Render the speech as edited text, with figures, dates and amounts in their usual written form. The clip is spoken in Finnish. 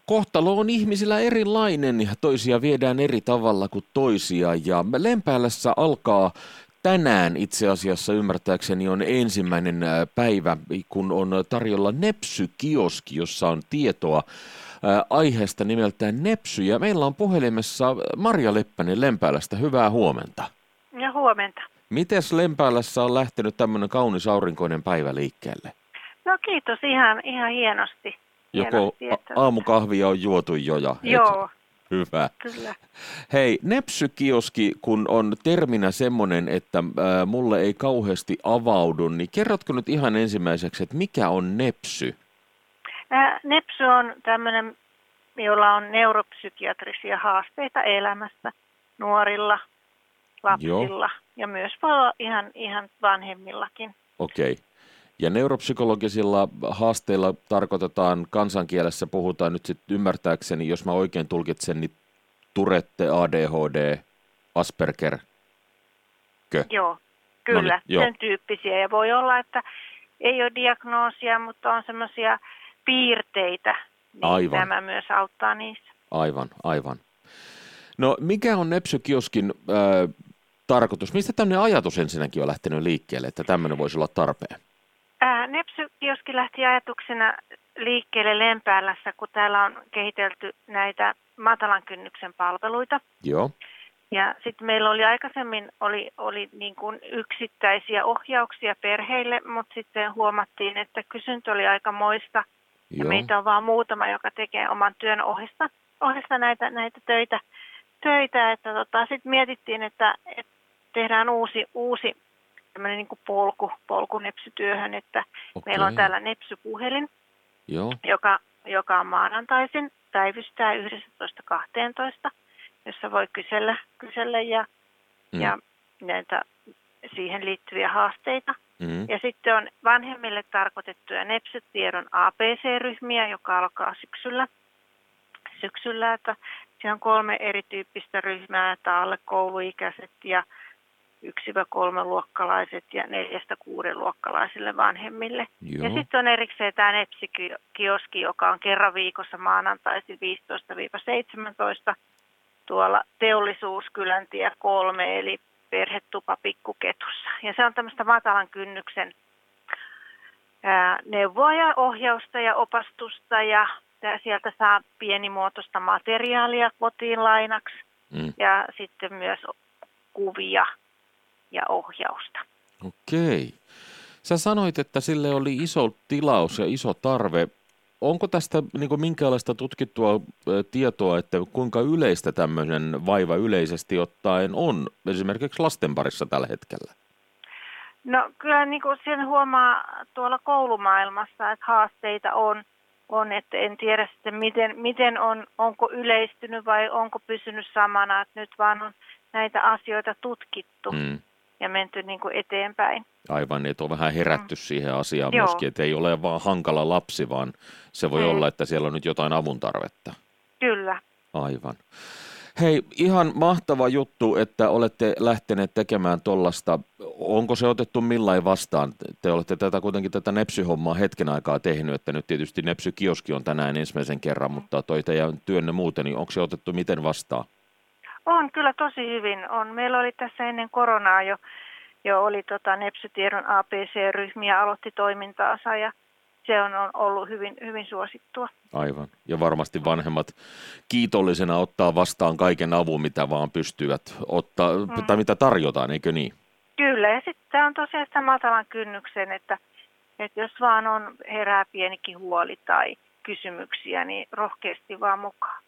Kohtalo on ihmisillä erilainen ja toisia viedään eri tavalla kuin toisia. Ja Lempäälässä alkaa tänään itse asiassa ymmärtääkseni on ensimmäinen päivä, kun on tarjolla Nepsy-kioski, jossa on tietoa aiheesta nimeltään Nepsy. Ja meillä on puhelimessa Marja Leppänen Lempäälästä. Hyvää huomenta. Ja huomenta. Mites Lempäälässä on lähtenyt tämmöinen kaunis aurinkoinen päivä liikkeelle? No kiitos, ihan hienosti. Joko aamukahvia on juotu jo? Joo. Hyvä. Kyllä. Hei, Nepsy-kioski, kun on terminä semmoinen, että mulle ei kauheasti avaudu, niin kerrotko nyt ihan ensimmäiseksi, että mikä on Nepsy? Nepsy on tämmöinen, jolla on neuropsykiatrisia haasteita elämässä nuorilla, lapsilla ja myös voi olla ihan vanhemmillakin. Okei. Ja neuropsykologisilla haasteilla tarkoitetaan, kansankielessä puhutaan nyt sitten ymmärtääkseni, jos mä oikein tulkitsen, niin Tourette, ADHD, Asperger. Joo, kyllä, Noniin, sen tyyppisiä. Ja voi olla, että ei ole diagnoosia, mutta on semmoisia piirteitä, niin Aivan. nämä myös auttaa niissä. Aivan. No mikä on Nepsy-kioskin tarkoitus? Mistä tämmöinen ajatus ensinnäkin on lähtenyt liikkeelle, että tämmöinen voisi olla tarpeen? Nepsy-kioski lähti ajatuksena liikkeelle Lempäälässä, kun täällä on kehitelty näitä matalan kynnyksen palveluita. Joo. Ja sitten meillä oli aikaisemmin oli niin kuin yksittäisiä ohjauksia perheille, mutta sitten huomattiin, että kysyntä oli aika moista. Ja meitä on vaan muutama, joka tekee oman työn ohessa näitä töitä. Että sitten mietittiin, että tehdään uusi tämmöinen niin kuin polku nepsytyöhön, että meillä on täällä Nepsy-puhelin, joka on maanantaisin, päivystää 11.12, jossa voi kysellä ja näitä siihen liittyviä haasteita. Mm. Ja sitten on vanhemmille tarkoitettuja Nepsy-tiedon ABC-ryhmiä, joka alkaa syksyllä, että siinä on 3 erityyppistä ryhmää, että alle kouluikäiset ja 1-3-luokkalaiset ja 4-6-luokkalaisille vanhemmille. Joo. Ja sitten on erikseen tämä Nepsy-kioski, joka on kerran viikossa maanantaisin 15-17 tuolla Teollisuuskyläntie 3, eli perhetupa Pikkuketussa. Ja se on tämmöistä matalan kynnyksen neuvoa ja ohjausta ja opastusta ja sieltä saa pienimuotoista materiaalia kotiin lainaksi ja sitten myös kuvia ja ohjausta. Okei. Sä sanoit, että sille oli iso tilaus ja iso tarve. Onko tästä niin minkälaista tutkittua tietoa, että kuinka yleistä tämmöinen vaiva yleisesti ottaen on esimerkiksi lasten parissa tällä hetkellä? No kyllä niin kuin sen huomaa tuolla koulumaailmassa, että haasteita on, että en tiedä sitten miten onko yleistynyt vai onko pysynyt samana, että nyt vaan on näitä asioita tutkittu ja menty niin kuin eteenpäin. Aivan, että on vähän herätty siihen asiaan myöskin, että ei ole vaan hankala lapsi, vaan se voi olla, että siellä on nyt jotain avun tarvetta. Kyllä. Aivan. Hei, ihan mahtava juttu, että olette lähteneet tekemään tollasta. Onko se otettu millain vastaan? Te olette kuitenkin tätä Nepsy-hommaa hetken aikaa tehnyt, että nyt tietysti Nepsy-kioski on tänään ensimmäisen kerran, mutta toi teidän työnne muuten, niin onko se otettu miten vastaan? On kyllä tosi hyvin. Meillä oli tässä ennen koronaa jo oli Nepsy-tiedon ABC-ryhmiä aloitti toimintaansa ja se on ollut hyvin suosittua. Aivan. Ja varmasti vanhemmat kiitollisena ottaa vastaan kaiken avun, mitä vaan pystyvät ottaa, tai mitä tarjotaan, eikö niin? Kyllä, ja sitten on tosiaan sitä matalan kynnyksen, että jos vaan herää pienikin huoli tai kysymyksiä, niin rohkeasti vaan mukaan.